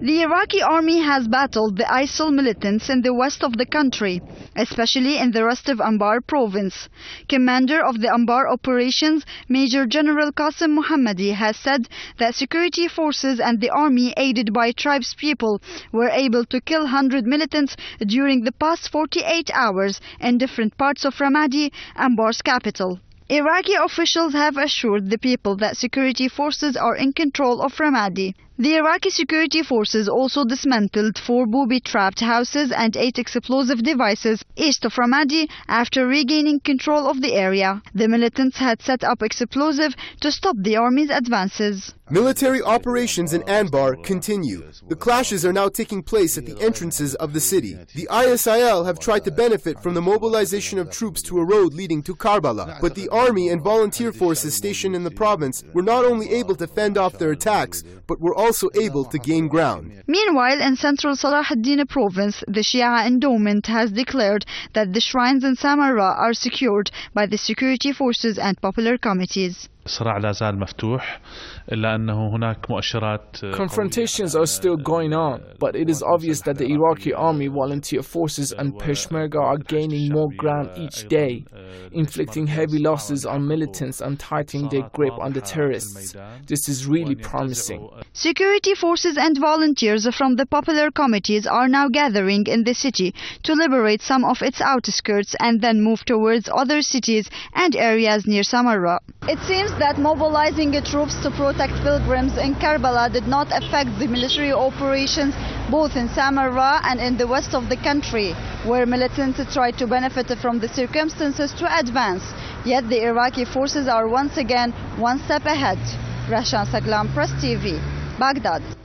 The Iraqi army has battled the ISIL militants in the west of the country, especially in the Rastiv Anbar province. Commander of the Anbar operations, Major General Qasim Mohammadi, has said that security forces and the army, aided by tribespeople, were able to kill 100 militants during the past 48 hours in different parts of Ramadi, Anbar's capital. Iraqi officials have assured the people that security forces are in control of Ramadi. The Iraqi security forces also dismantled 4 booby-trapped houses and 8 explosive devices east of Ramadi after regaining control of the area. The militants had set up explosives to stop the army's advances. Military operations in Anbar continue. The clashes are now taking place at the entrances of the city. The ISIL have tried to benefit from the mobilization of troops to a road leading to Karbala, but the army and volunteer forces stationed in the province were not only able to fend off their attacks, but were also able to gain ground. Meanwhile, in central Salah ad-Din province, the Shia endowment has declared that the shrines in Samarra are secured by the security forces and popular committees. الصراع لا زال مفتوح إلا أنه هناك مؤشرات. Confrontations are still going on, but it is obvious that the Iraqi army, volunteer forces and Peshmerga are gaining more ground each day, inflicting heavy losses on militants and tightening their grip on the terrorists. This is really promising. Security forces and volunteers from the popular committees are now gathering in the city to liberate some of its outskirts and then move towards other cities and areas near Samarra. It seems that mobilizing troops to protect pilgrims in Karbala did not affect the military operations both in Samarra and in the west of the country, where militants tried to benefit from the circumstances to advance. Yet the Iraqi forces are once again one step ahead. Rashan Saglam, Press TV, Baghdad.